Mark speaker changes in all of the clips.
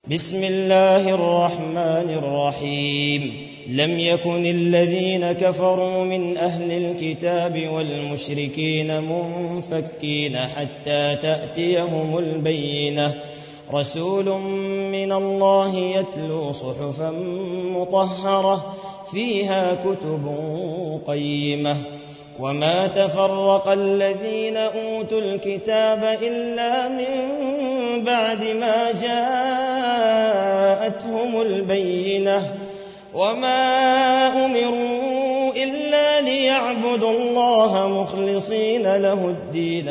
Speaker 1: بسم الله الرحمن الرحيم لم يكن الذين كفروا من أهل الكتاب والمشركين منفكين حتى تأتيهم البينة رسول من الله يتلو صحفا مطهرة فيها كتب قيمة وما تفرق الذين أوتوا الكتاب إلا من بعد ما جاءتهم البينة وما أمروا إلا ليعبدوا الله مخلصين له الدين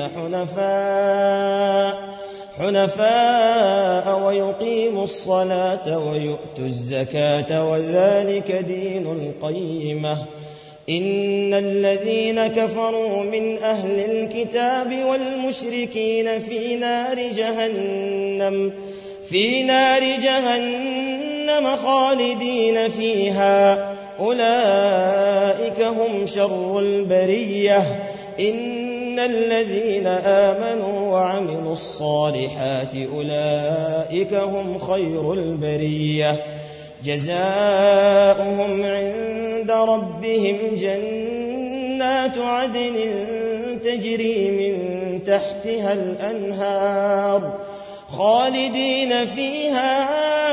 Speaker 1: حنفاء ويقيموا الصلاة ويؤتوا الزكاة وذلك دين القيمة إن الذين كفروا من أهل الكتاب والمشركين في نار جهنم خالدين فيها أولئك هم شر البرية إن الذين آمنوا وعملوا الصالحات أولئك هم خير البرية جزاؤهم عند ربهم جنات عدن تجري من تحتها الأنهار خالدين فيها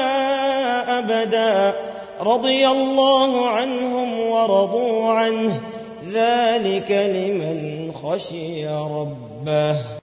Speaker 1: أبدا رضي الله عنهم ورضوا عنه ذلك لمن خشي ربه.